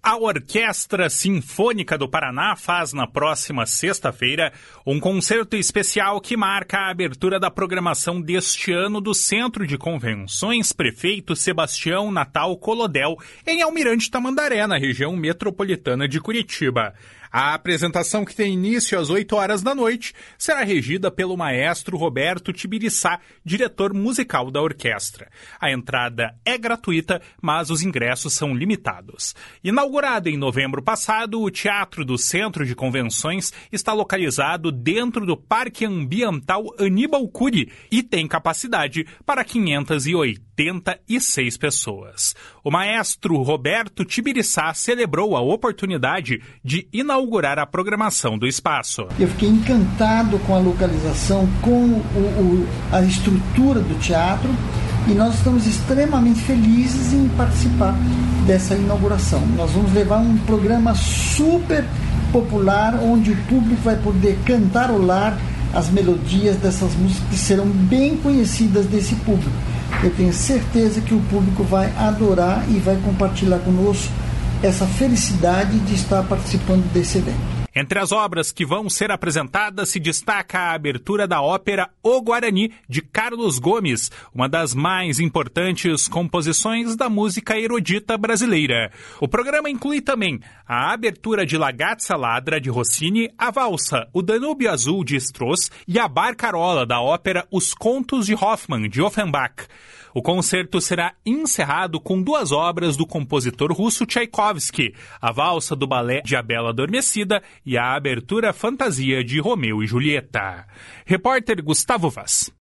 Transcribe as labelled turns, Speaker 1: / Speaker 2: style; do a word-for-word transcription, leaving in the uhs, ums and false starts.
Speaker 1: A Orquestra Sinfônica do Paraná faz na próxima sexta-feira um concerto especial que marca a abertura da programação deste ano do Centro de Convenções Prefeito Sebastião Natal Colodel, em Almirante Tamandaré, na região metropolitana de Curitiba. A apresentação, que tem início às oito horas da noite, será regida pelo maestro Roberto Tibiriçá, diretor musical da orquestra. A entrada é gratuita, mas os ingressos são limitados. Inaugurado em novembro passado, o Teatro do Centro de Convenções está localizado dentro do Parque Ambiental Aníbal Cury e tem capacidade para quinhentas e oitenta e seis pessoas. O maestro Roberto Tibiriçá celebrou a oportunidade de inaugurar a programação do espaço.
Speaker 2: Eu fiquei encantado com a localização, com o, o, a estrutura do teatro, e nós estamos extremamente felizes em participar dessa inauguração. Nós vamos levar um programa super popular, onde o público vai poder cantarolar as melodias dessas músicas que serão bem conhecidas desse público. Eu tenho certeza que o público vai adorar e vai compartilhar conosco essa felicidade de estar participando desse evento.
Speaker 1: Entre as obras que vão ser apresentadas se destaca a abertura da ópera O Guarani, de Carlos Gomes, uma das mais importantes composições da música erudita brasileira. O programa inclui também a abertura de La Gazza Ladra, de Rossini, a valsa O Danúbio Azul, de Strauss, e a Barcarola, da ópera Os Contos de Hoffmann, de Offenbach. O concerto será encerrado com duas obras do compositor russo Tchaikovsky, a valsa do balé de A Bela Adormecida e a abertura fantasia de Romeu e Julieta. Repórter Gustavo Vaz.